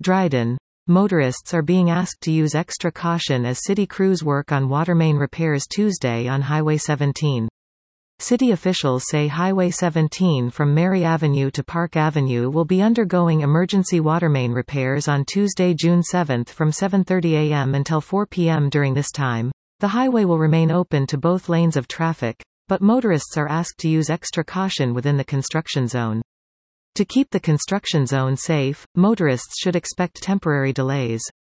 Dryden. Motorists are being asked to use extra caution as city crews work on watermain repairs Tuesday on Highway 17. City officials say Highway 17 from Mary Avenue to Park Avenue will be undergoing emergency watermain repairs on Tuesday, June 7 from 7:30 a.m. until 4 p.m. During this time, the highway will remain open to both lanes of traffic, but motorists are asked to use extra caution within the construction zone. To keep the construction zone safe, motorists should expect temporary delays.